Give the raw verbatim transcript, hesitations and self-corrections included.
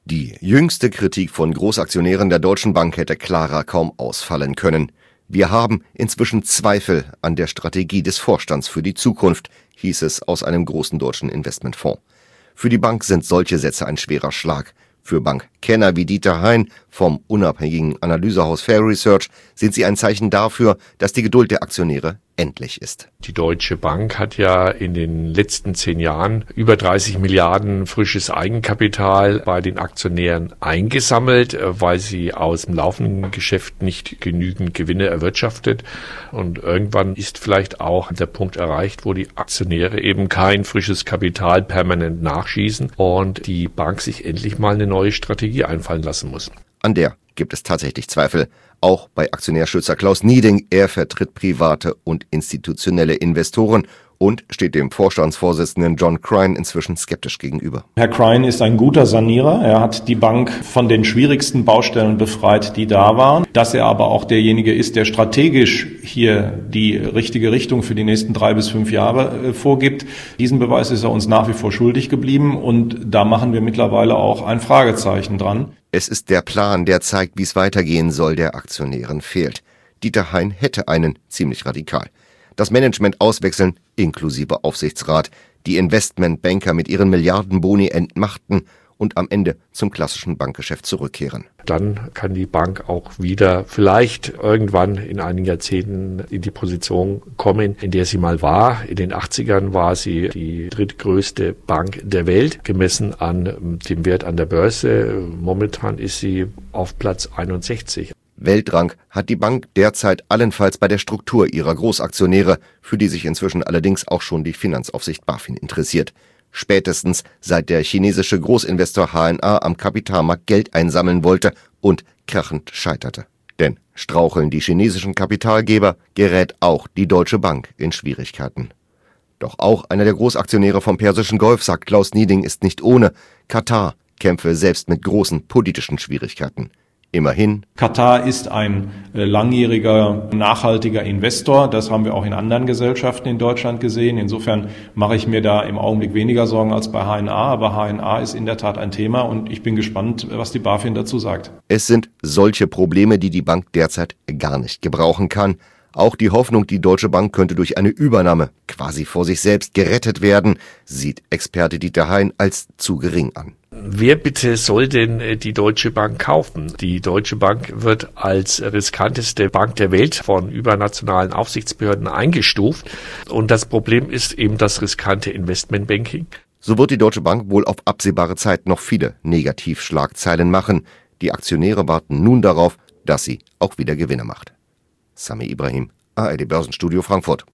Die jüngste Kritik von Großaktionären der Deutschen Bank hätte klarer kaum ausfallen können. Wir haben inzwischen Zweifel an der Strategie des Vorstands für die Zukunft, hieß es aus einem großen deutschen Investmentfonds. Für die Bank sind solche Sätze ein schwerer Schlag. Für Bankkenner wie Dieter Hein vom unabhängigen Analysehaus Fair Research sind sie ein Zeichen dafür, dass die Geduld der Aktionäre endlich ist. Die Deutsche Bank hat ja in den letzten zehn Jahren über dreißig Milliarden frisches Eigenkapital bei den Aktionären eingesammelt, weil sie aus dem laufenden Geschäft nicht genügend Gewinne erwirtschaftet. Und irgendwann ist vielleicht auch der Punkt erreicht, wo die Aktionäre eben kein frisches Kapital permanent nachschießen und die Bank sich endlich mal eine neue Strategie einfallen lassen muss. An der gibt es tatsächlich Zweifel, auch bei Aktionärschützer Klaus Nieding. Er vertritt private und institutionelle Investoren und steht dem Vorstandsvorsitzenden John Crine inzwischen skeptisch gegenüber. Herr Crine ist ein guter Sanierer. Er hat die Bank von den schwierigsten Baustellen befreit, die da waren. Dass er aber auch derjenige ist, der strategisch hier die richtige Richtung für die nächsten drei bis fünf Jahre äh, vorgibt, diesen Beweis ist er uns nach wie vor schuldig geblieben. Und da machen wir mittlerweile auch ein Fragezeichen dran. Es ist der Plan, der zeigt, wie es weitergehen soll, der Aktionären fehlt. Dieter Hein hätte einen, ziemlich radikal. Das Management auswechseln, inklusive Aufsichtsrat, die Investmentbanker mit ihren Milliardenboni entmachten und am Ende zum klassischen Bankgeschäft zurückkehren. Dann kann die Bank auch wieder vielleicht irgendwann in einigen Jahrzehnten in die Position kommen, in der sie mal war. In den achtzigern war sie die drittgrößte Bank der Welt, gemessen an dem Wert an der Börse. Momentan ist sie auf Platz einundsechzig. Weltrang hat die Bank derzeit allenfalls bei der Struktur ihrer Großaktionäre, für die sich inzwischen allerdings auch schon die Finanzaufsicht BaFin interessiert. Spätestens seit der chinesische Großinvestor H N A am Kapitalmarkt Geld einsammeln wollte und krachend scheiterte. Denn straucheln die chinesischen Kapitalgeber, gerät auch die Deutsche Bank in Schwierigkeiten. Doch auch einer der Großaktionäre vom Persischen Golf, sagt Klaus Nieding, ist nicht ohne. Katar kämpfe selbst mit großen politischen Schwierigkeiten. Immerhin. Katar ist ein langjähriger, nachhaltiger Investor. Das haben wir auch in anderen Gesellschaften in Deutschland gesehen. Insofern mache ich mir da im Augenblick weniger Sorgen als bei H N A. Aber H N A ist in der Tat ein Thema und ich bin gespannt, was die BaFin dazu sagt. Es sind solche Probleme, die die Bank derzeit gar nicht gebrauchen kann. Auch die Hoffnung, die Deutsche Bank könnte durch eine Übernahme quasi vor sich selbst gerettet werden, sieht Experte Dieter Hein als zu gering an. Wer bitte soll denn die Deutsche Bank kaufen? Die Deutsche Bank wird als riskanteste Bank der Welt von übernationalen Aufsichtsbehörden eingestuft. Und das Problem ist eben das riskante Investmentbanking. So wird die Deutsche Bank wohl auf absehbare Zeit noch viele Negativschlagzeilen machen. Die Aktionäre warten nun darauf, dass sie auch wieder Gewinne macht. Sami Ibrahim, A R D Börsenstudio Frankfurt.